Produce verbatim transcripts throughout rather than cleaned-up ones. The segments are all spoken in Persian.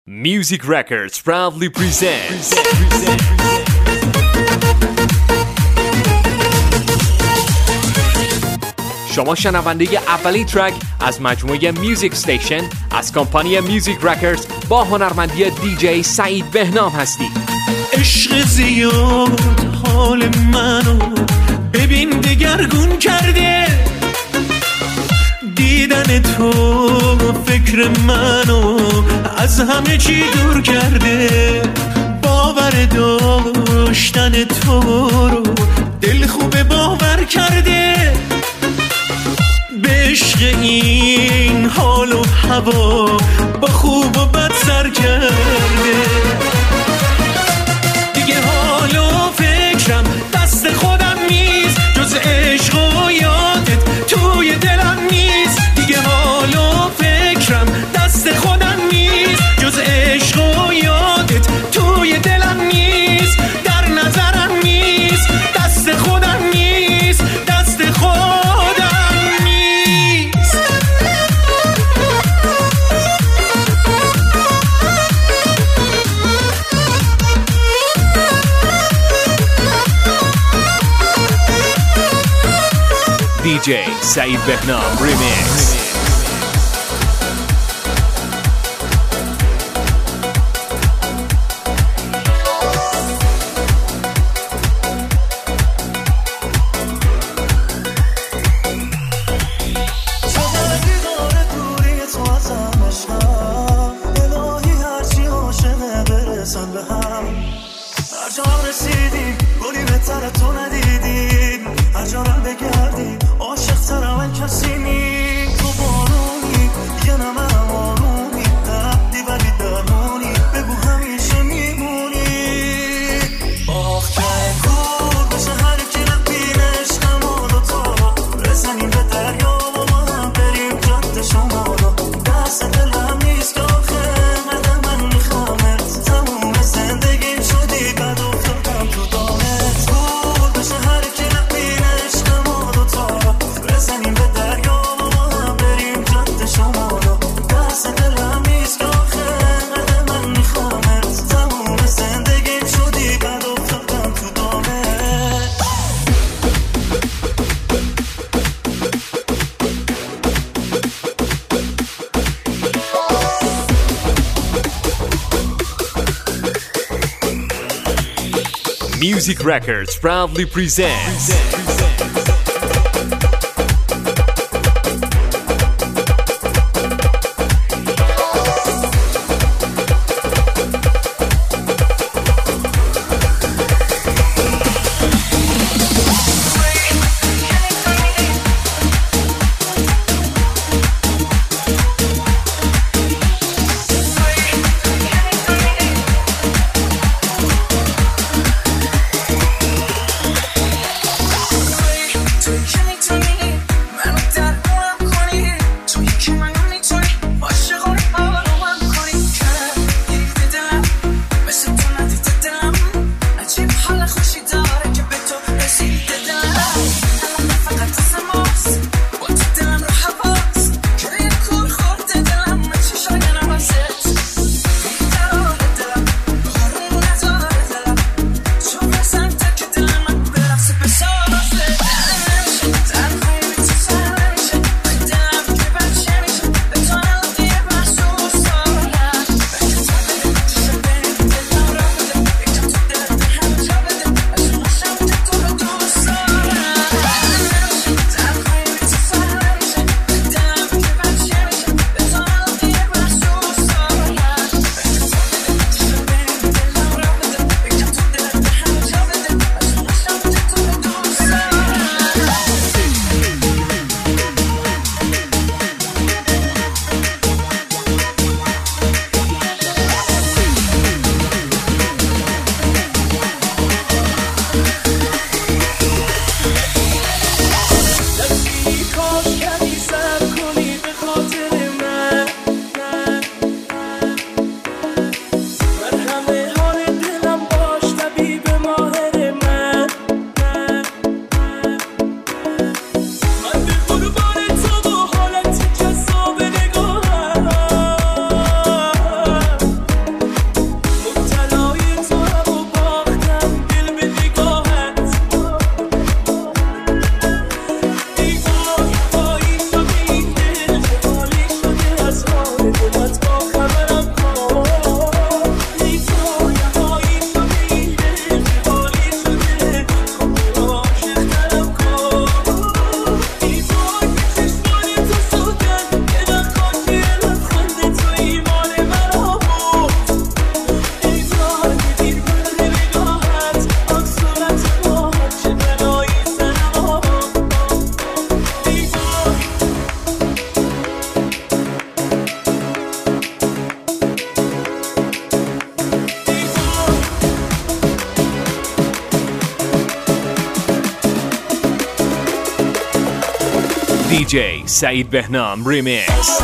Music Records proudly presents شما شنونده اولین ترک از مجموعه میوزیک استیشن از کمپانی میوزیک رکردز با هنرمندی دی جی سعید بهنام هستید. عشق زیاد حال منو ببین دگرگون کرده، دیدن تو فکر منو از همه چی دور کرده، باور داشتن تو رو دل خوب باور کرده، به عشق این حال و هوا با خوب و بد سر کرده، دیگه حال و فکرم دست خودم نیست، جز عشق و یادت توی دلم نیست، دیگه حال و فکرم دست خودم نیست، جز عشق و یادت توی دلم نیست، در نظرم نیست، دست خودم نیست، دست خودم نیست. دی جی سعید بهنام ریمیکس. Music Records proudly presents جی سعید بهنام ریمیکس.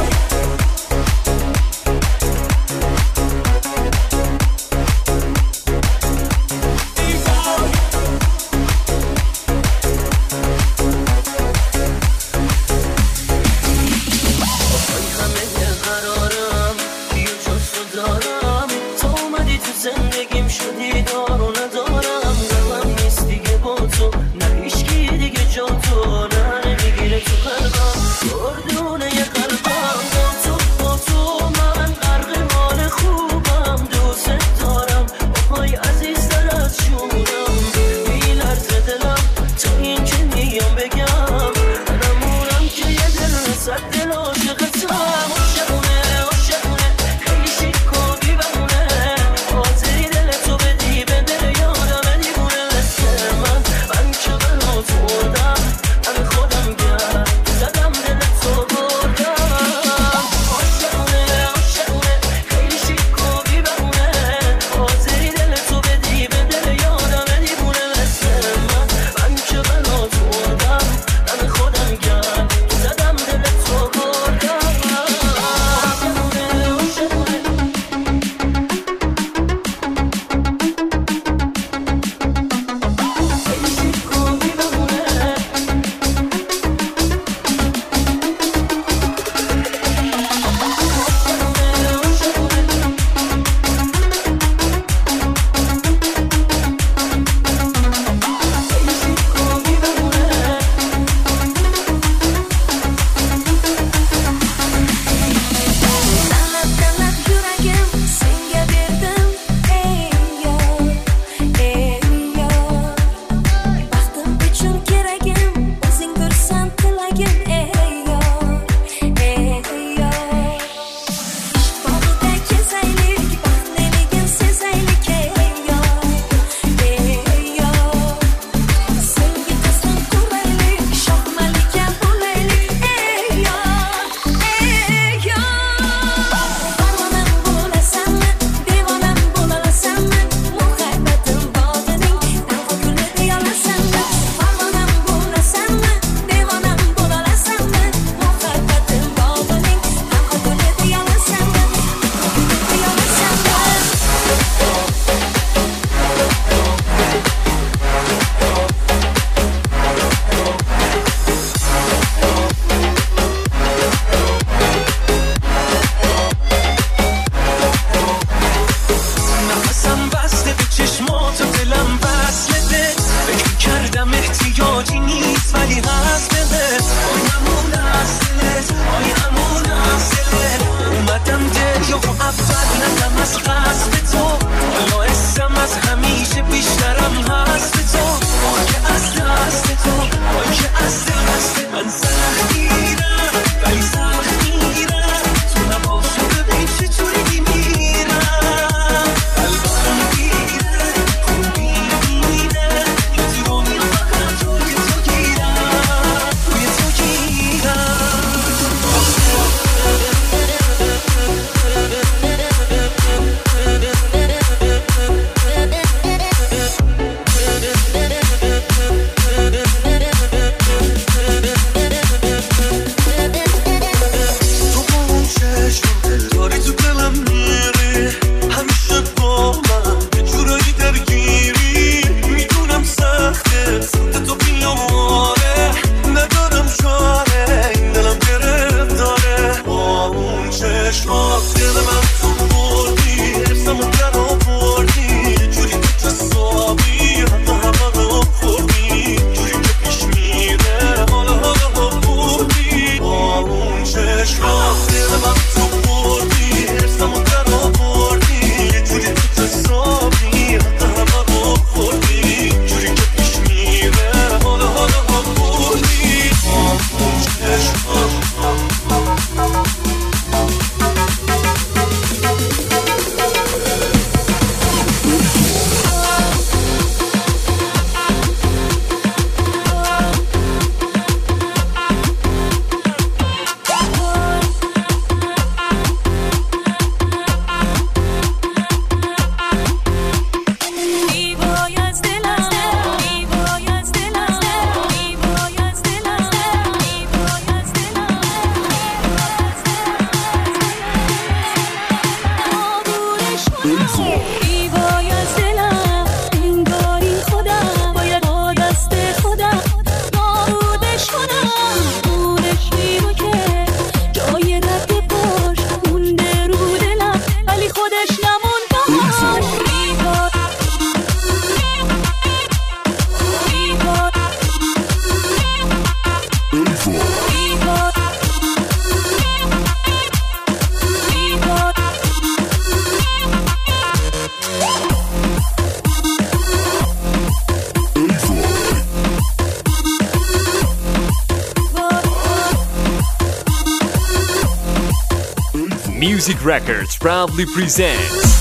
Music Records proudly presents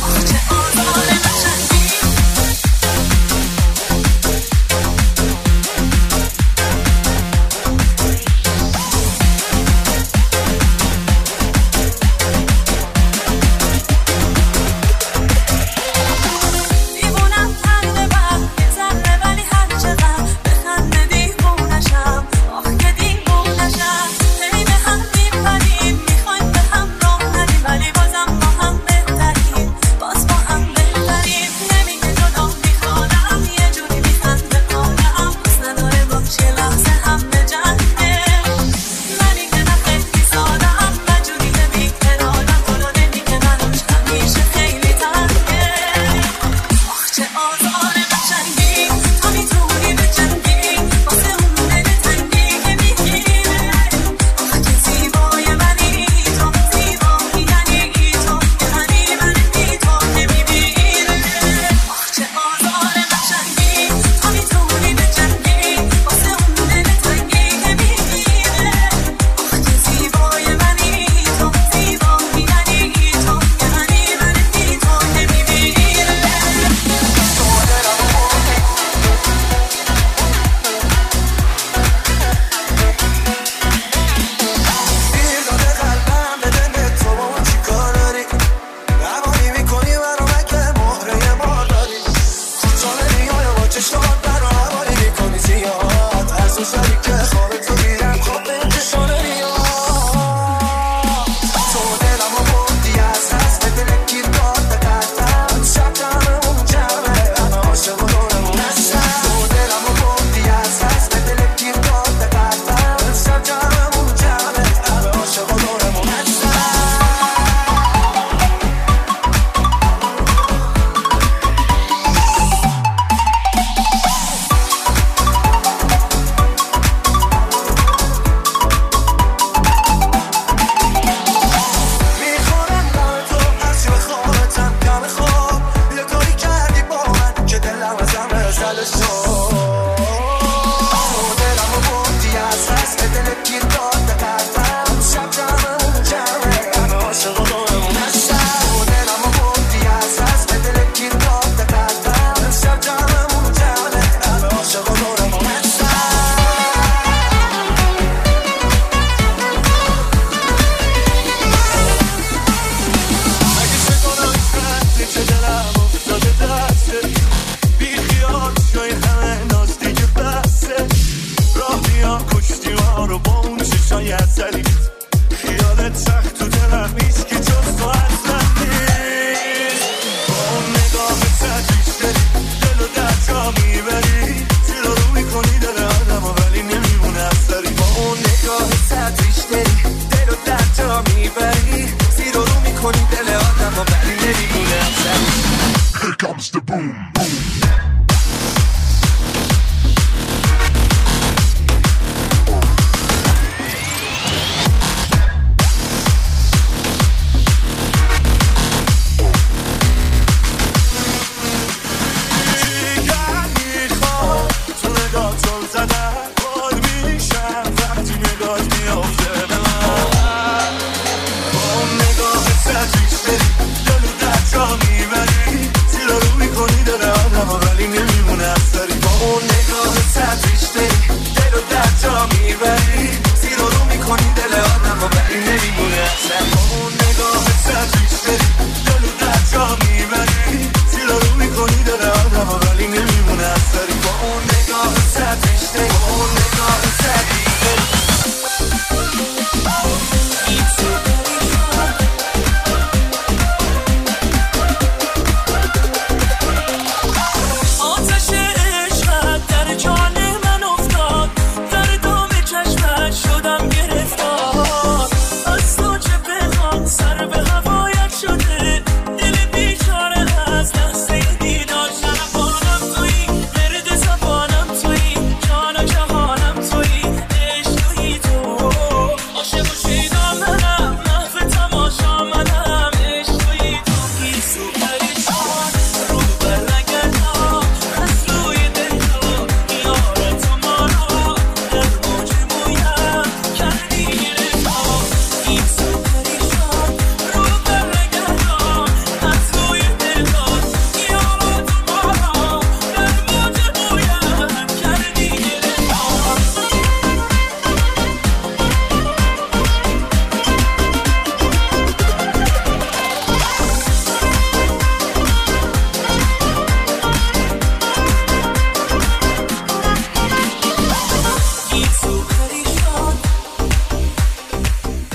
دل و در جا میبری زیر رو میکنی دل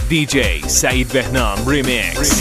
دی جی سعید بهنام ریمیکس.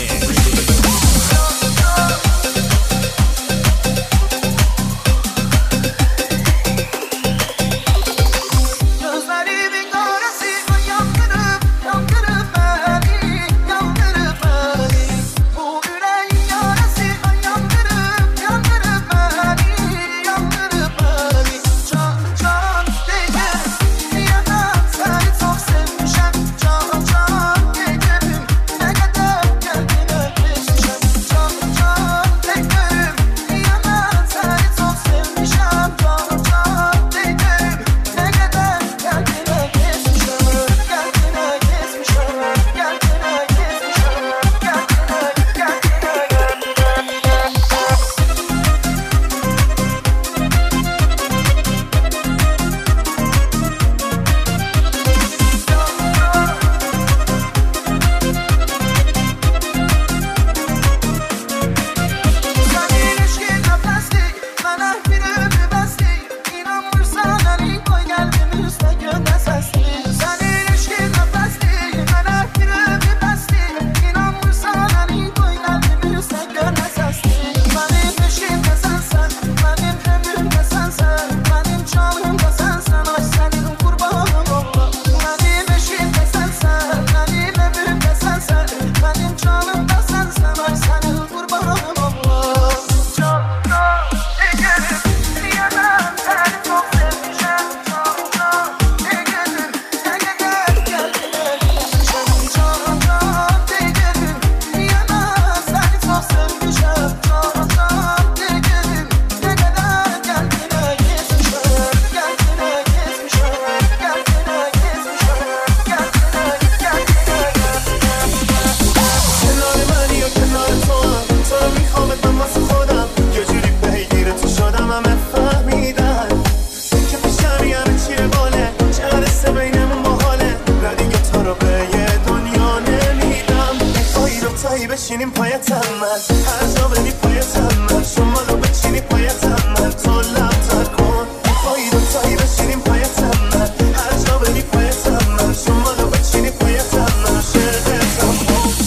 بشینیم پایتم من هر جا بری پایتم من شما رو بچینی پایتم من تو لبتر کن پایی دو تایی بشینیم پایتم من هر جا بری پایتم من شما رو بچینی پایتم من شرقتم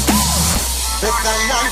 بخلم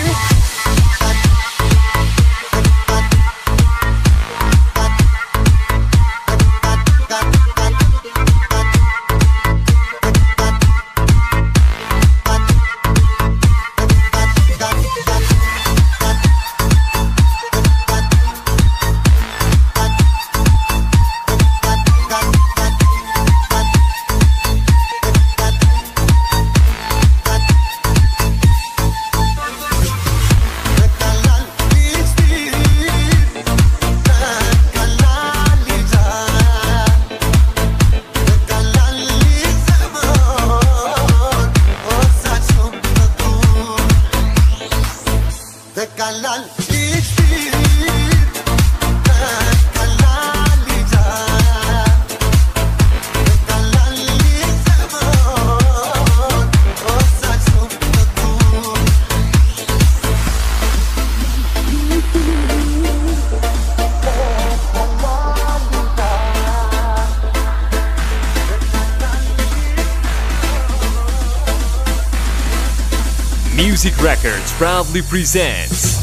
Music Records proudly presents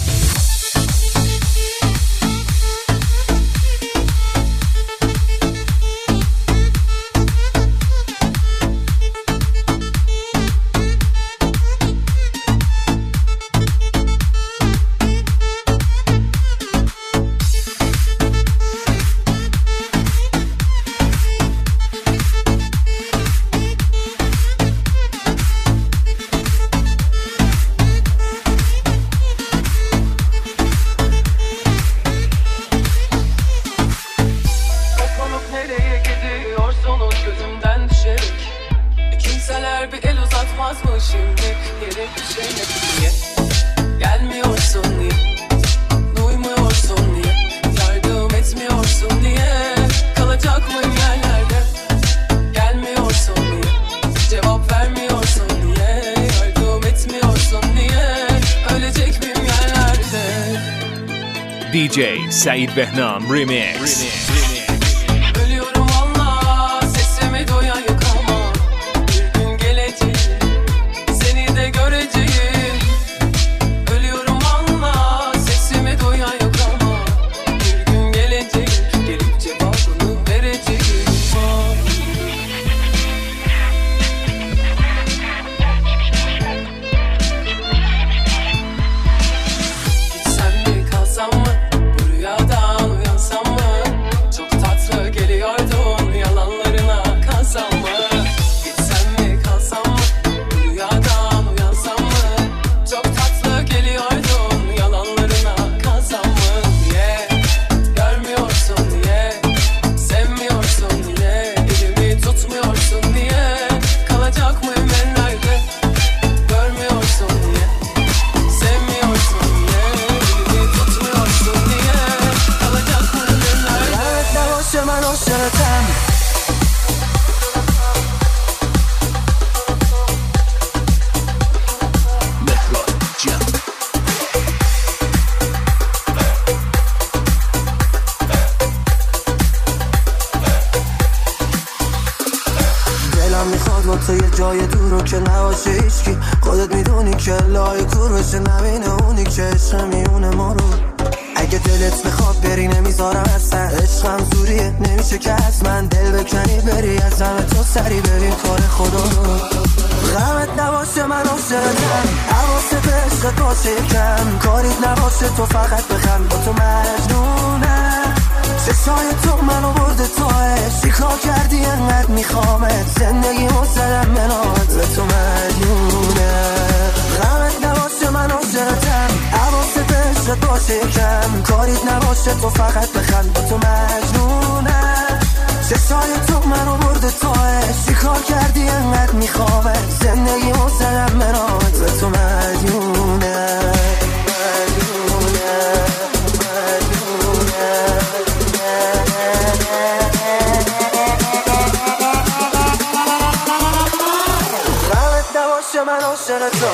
şimdi gerek bir şey ne diye gelmiyorsun niye duymuyorsun niye yardım etmiyorsun diye kalacak mıyım yerlerde gelmiyorsun niye cevap vermiyorsun niye yardım etmiyorsun niye ölecek miyim yerlerde. D J Said Behnam Remix, Remix. Ölüyorum valla sesimi duyan yok ama bir gün gelecek واسه یه جای دور رو که نباشه هیچکی. خودت میدونی که لای کور بشه نبینه اونی که عشق میونه ما رو. اگه دلت میخواد بری نمیذارم اصلا، عشقم زوریه نمیشه که از من دل بکنی بری از همه تو سری ببین کار خدا رو. غمت نباشه من عاشقتم، حواست به عشقت باشه کم، کاریت نباشه تو فقط بخند با تو مجنونم. چشای تو منو برده تو عشق، چیکار کردی انقدر میخوامت، زندگی مزدم منات به تو مجنونم. غمت نباشه من عاشقتم، حواست به عشقت باشه کم، کاریت نباشه تو فقط بخند با تو مجنونم. چشای تو منو برده تو عشق، چیکار کردی انقدر میخوامت، زندگی مزدم منات به تو مجنونم. من عاشق تو.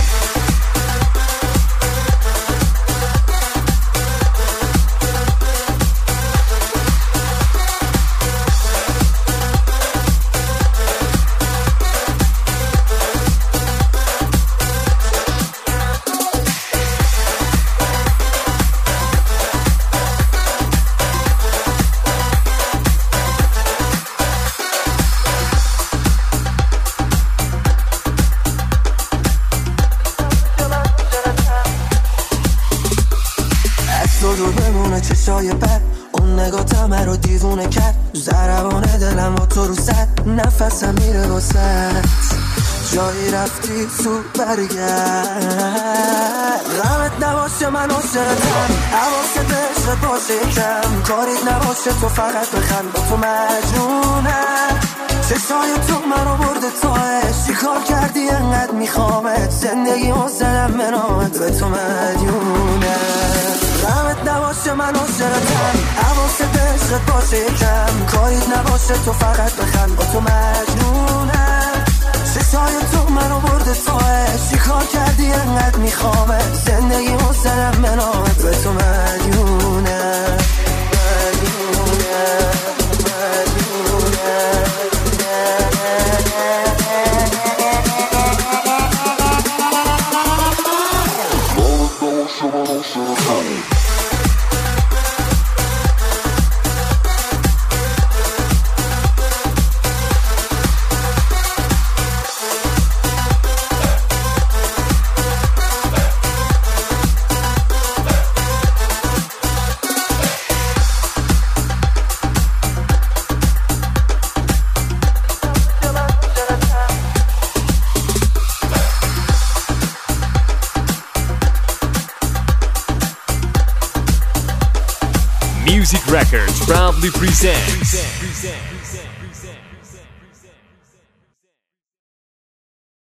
تو دور بمونه چشای بد، اون نگاه تمه رو دیوونه کرد، ضربان دلم با تو رو سد، نفسم میره واسد، جایی رفتی تو برگرد. غمت نباشه من عاشقتم، حواست به عشقت باشه کم، کاریت نباشه تو فقط بخند با تو مجنونم. چشای تو منو برده تو عشق، چیکار کردی انقدر میخوامت، زندگی مزدم منات به تو مدیونم. غمت نباشه من عاشقتم، حواست به عشقت باشه کم، کاریت نباشه تو فقط بخند با تو مجنونم. چشای تو منو برده تو عشق، چیکار کردی انقدر میخوامت، زندگی مزدم منات به تو مدیونم. مدیونم مدیونم Music Records proudly presents